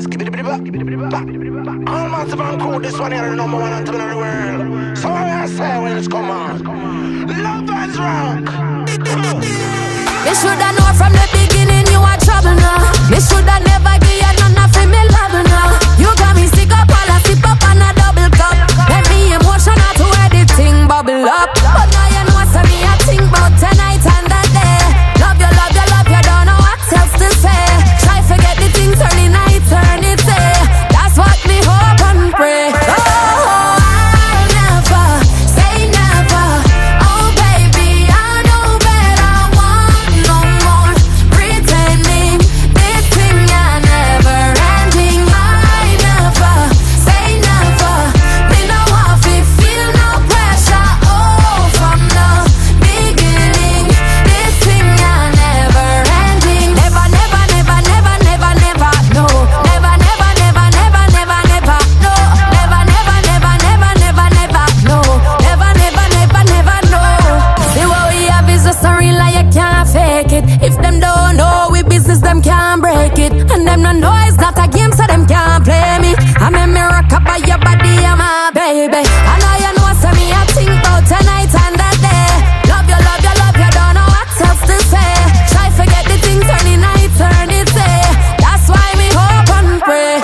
All massive and cool, this one here is the number one anthem in the world. So I say when it's come on, Love Vibes Rock. Me shoulda know from the beginning you are trouble now. Me shoulda never give you none of me love now. You got me sick up while I sip up on a double cup. Let me emotional to where the thing bubble up. But now you know so me I think about tonight and that day. Love you, love you, love you, don't know what else to say. Try forget the things turn in eternity. That's what me hope and pray. If them don't know we business, them can't break it. And them no know it's not a game, so them can't play me. I'm a miracle by your body, I'm my baby. I know you know, so me I think about tonight and that day. Love you, love you, love you, don't know what else to say. Try forget the things turn in eternity. That's why me hope and pray.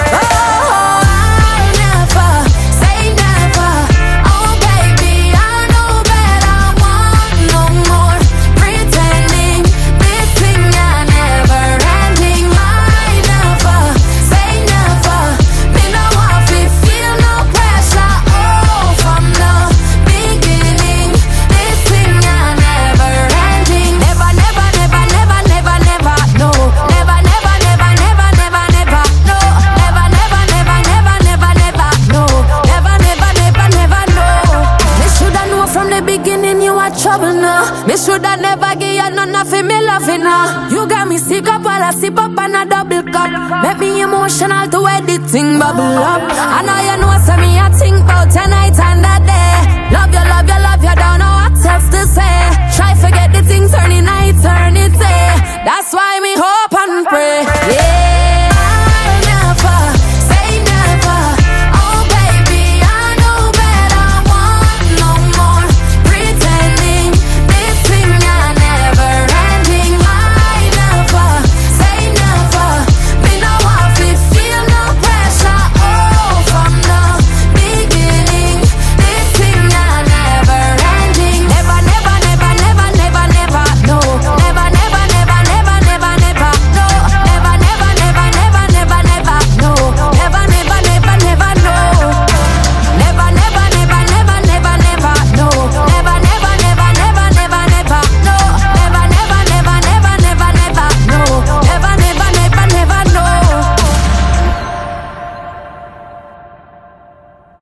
Trouble now. Me shoulda never give you none of me loving now. You got me sick up while I sip up on a double cup. Make me emotional to where the thing bubble up. I know you know so me I think about tonight and that day. Love you, love you, love you, don't know what else to say. Try forget the things turn in eternity. That's why me hope and pray.